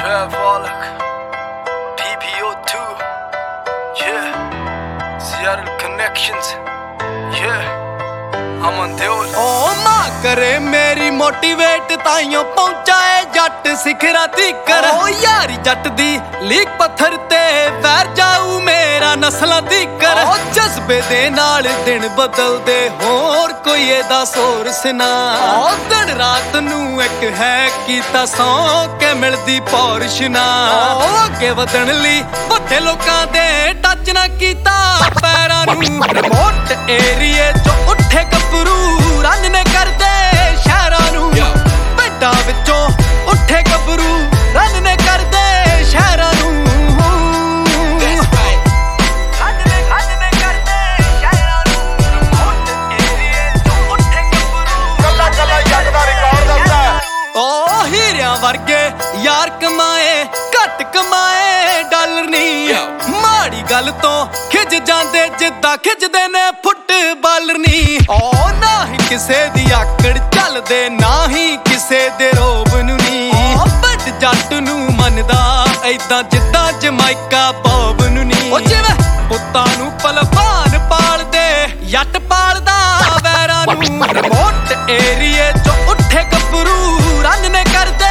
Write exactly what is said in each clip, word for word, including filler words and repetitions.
Travolok, P P O two, yeah, Seattle Connections, yeah, I'm on the old. Oh मां करे मेरी motivate ताइयों पहुंचाए जट सिखरा दिकर ओ यारी जट दी लीक पत्थर ते वैर जाऊ मेरा नस्लां दिकर ओ जज्बे दे नाल दिन बदल दे होर कोई एदा सोर्स ना ओ दिन रात नू एक है कीता सौ के मिलदी पौरिश ना ओ अगे वधण लई वड्डे लोकां दे टच ना कीता पैरां नू रिमोट एरिए चों उठे गभरू रन ने करदे शहरां नू पिंडां विचों उठे गभरू रन ने करदे शहरां नू वर्गे यार कमाए घट कमाए डॉलर नी माड़ी गल तो खिज जांदे जिद्दां खिजदे ने फुटबालर नी ओ ना ही किसे दी आकड़ चलदे ना ही किसे दे रोब नू नी ओ बड़ जट नू मनदा ऐदां जिद्दां जमाइका बॉब नू नी ओ जिवें पुत्तां नू पलवान पालदे जट पालदा वैरां नू रिमोट एरिए चों उठे गभरू रन ने करदे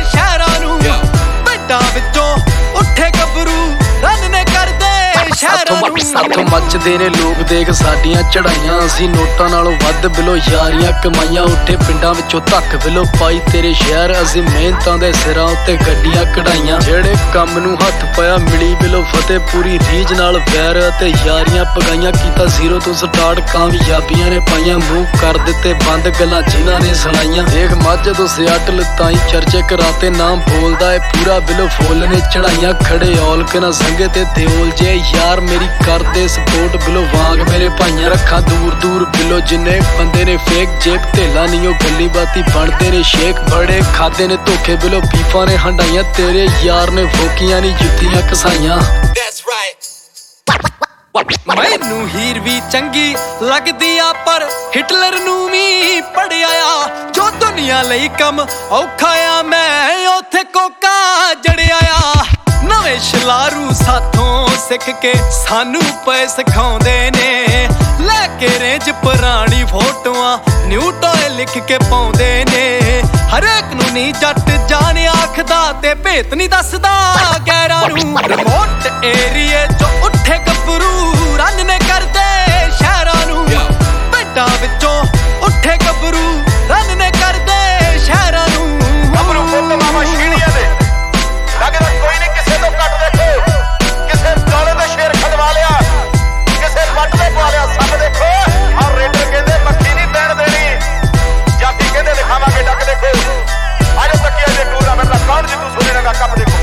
साथों मचदे ने लोग देख साडियां चढ़ाइयां असीं नोटां नालों वध बिलो यारियां कमाइयां उठे पिंडां विचों धक्क बिलो पाई तेरे शहर असीं मेहनतां दे सिरां उत्ते गड्डियां कढाइयां जेड़े काम नूं हत्थ पाया मिली बिलो फतेह पूरी रीज नाल वैर अते यारियां पगाइयां कीता जीरो तो स्टार्ट कामयाबियां ने पाइयां मूंह कर दित्ते बंद गल्लां जिन्हां ने सुणाइयां देख मझ तो सियाटल ताईं चर्चे कराते नाम बोलदा ए पूरा बिलो फुੱਲ ने चढ़ाइयां खड़े औल के ना संगे ते देओल जे यार मेरी करदे सपोर्ट बिलो वांग मेरे भाइयां रखा दूर दूर बिलो जिन्ने बंदे ने फेक जेब ढेला नहीं ओ गल्ली बाती बनदे ने शेख बड़े खादे ने धोखे बिलो बीफा ने हंडाइयां तेरे यार ने फोकियां नी जुत्तियां कसाइयां मैनू हीर भी चंगी लगदी आ पर हिटलर नू भी पढ़िया आ जो दुनिया लई कम औखा आ मैं ओथे कोका जड़िया आ नवे शलारू साथों सिख के सानू पे सिखाउंदे ने लैके रेंज पुरानी फोटोआं न्यू टॉय लिख के पाउंदे ने हरेक नू नी जट जाने आखदा ते भेत नी दसदा गैरां नू रिमोट एरिए चों उठे गभरू रन ने करदे शहरां नू पिंडां विचों उठे गभरू रन ने करदे शहरां नू गभरू पुੱਤ मामा छीड़ियां दे लगदा कोई नहीं किसे तो कट देखो किसे काले दा शेर खलवा लिया किसे पट दे पा लिया सब देखो और रेडर कहंदे मक्खी नहीं पैण देनी जाती कहंदे दिखावांगे डक देखो आज तकिया दे टूर्नामेंट दा कौन जितू सोने दा कप देखो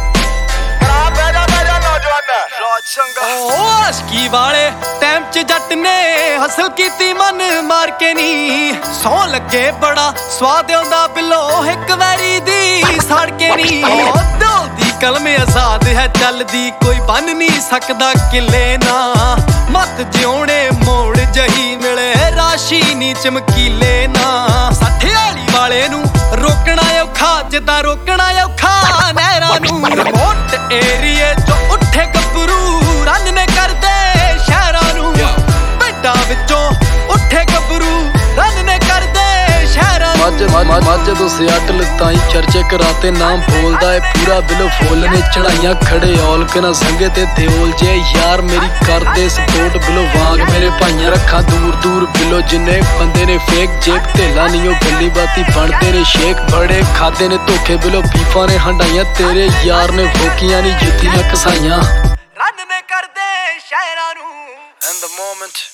करा बैजा बैजा नौजवान राज संगा ओ आशकी वाले टाइम च जट ने हसल कीती मन मार के नी सौ लगे बड़ा स्वाद आंदा बिलो एक वैरी दी सड़ के नी दी कलम आजाद है चलदी कोई बन नहीं सकदा किले ना मत जिउणे मोड़ जही मिले राशि नी चमकीले ना सठियाली वाले नू रोकना औखा जिद्दां रोकना औखा नहरां नू रिमोट एरिए चों उठे गभरू रन ने करदे शहरां नू पिंडां विचों उठे गभरू रन ने करदे शहरां मझ तो सियाटल ताईं चर्चे कराते नाम बोलदा ए पूरा बिलो फुੱਲ ने चढ़ाइयां खड़े औल के ना संगे ते देओल जे यार मेरी करदे सपोर्ट बिलो वांग मेरे भाइयां रखा दूर दूर बिलो जिन्ने बंदे ने फेक जेब ढेला नहीं ओ गल्ली बाती बनदे ने शेख बड़े खादे ने धोखे बिलो बीफा ने हंडाइयां तेरे यार ने फोकियां नी जुत्तियां कसाइयां रन ने करदे शहरां नू and the moment